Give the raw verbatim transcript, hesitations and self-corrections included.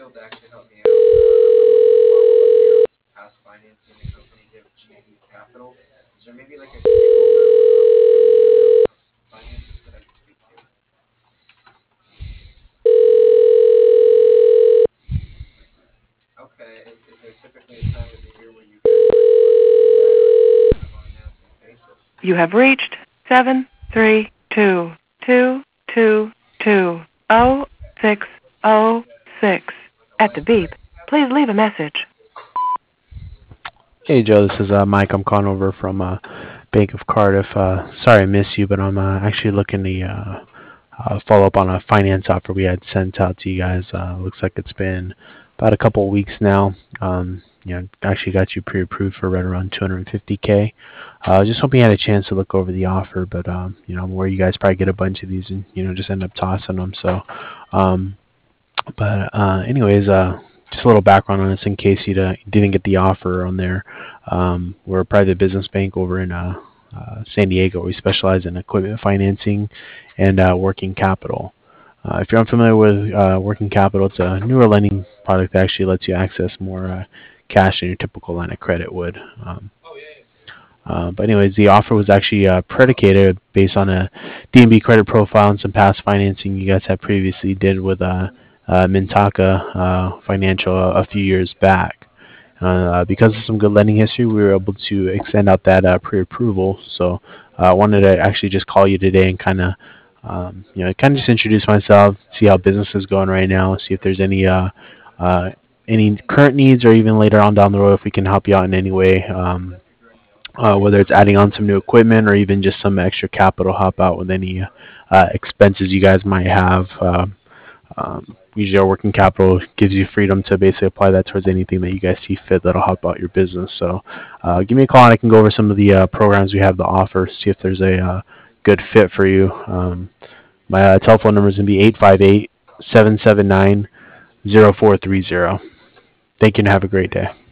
You have reached seven three two two two two zero six zero six. At the beep, please leave a message. Hey Joe, this is uh, Mike. I'm calling over from uh, Bank of Cardiff. Uh, sorry I missed you, but I'm uh, actually looking to uh, uh, follow up on a finance offer we had sent out to you guys. Uh, looks like it's been about a couple of weeks now. Um, you know, actually got you pre-approved for right around two hundred fifty K. Uh, just hoping you had a chance to look over the offer, but um, you know, I'm aware you guys probably get a bunch of these and you know just end up tossing them. So, um, but uh, anyways, uh, just a little background on this in case you uh, didn't get the offer on there. Um, we're a private business bank over in uh, uh, San Diego. We specialize in equipment financing and uh, working capital. Uh, if you're unfamiliar with uh, working capital, it's a newer lending product that actually lets you access more uh, cash than your typical line of credit would. Um, uh, but anyways, the offer was actually uh, predicated based on a D and B credit profile and some past financing you guys had previously did with uh, uh, Mintaka uh, Financial a, a few years back. Uh, because of some good lending history, we were able to extend out that uh, pre-approval. So uh, I wanted to actually just call you today and kind of, um, you know, kind of just introduce myself, see how business is going right now, see if there's any uh, uh, any current needs, or even later on down the road if we can help you out in any way. Um, uh, whether it's adding on some new equipment or even just some extra capital, help out with any uh, expenses you guys might have. Uh, um, usually our working capital gives you freedom to basically apply that towards anything that you guys see fit that'll help out your business. So uh, give me a call and I can go over some of the uh, programs we have to offer, see if there's a uh, good fit for you. Um, my uh, telephone number is going to be eight five eight, seven seven nine, zero four three zero. Thank you and have a great day.